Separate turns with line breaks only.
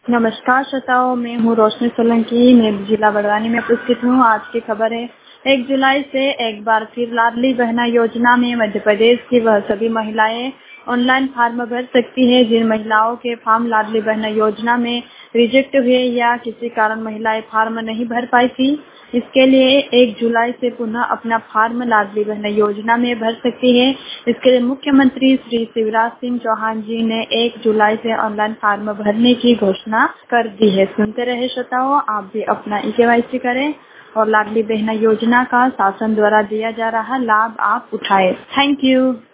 नमस्कार श्रोताओं, मैं हूँ रोशनी सोलंकी। मैं जिला बड़वानी में उपस्थित हूँ। आज की खबर है 1 जुलाई से एक बार फिर लाडली बहना योजना में मध्य प्रदेश की वह सभी महिलाएं ऑनलाइन फॉर्म भर सकती है जिन महिलाओं के फॉर्म लाडली बहना योजना में रिजेक्ट हुए या किसी कारण महिलाएं फॉर्म नहीं भर पाई थी। इसके लिए 1 जुलाई से पुनः अपना फॉर्म लाडली बहना योजना में भर सकती है। इसके लिए मुख्यमंत्री श्री शिवराज सिंह चौहान जी ने 1 जुलाई से ऑनलाइन फॉर्म भरने की घोषणा कर दी है। सुनते रहे श्रोताओं, आप भी अपना ईकेवाईसी करें और लाडली बहना योजना का शासन द्वारा दिया जा रहा लाभ आप उठाएं। Thank you.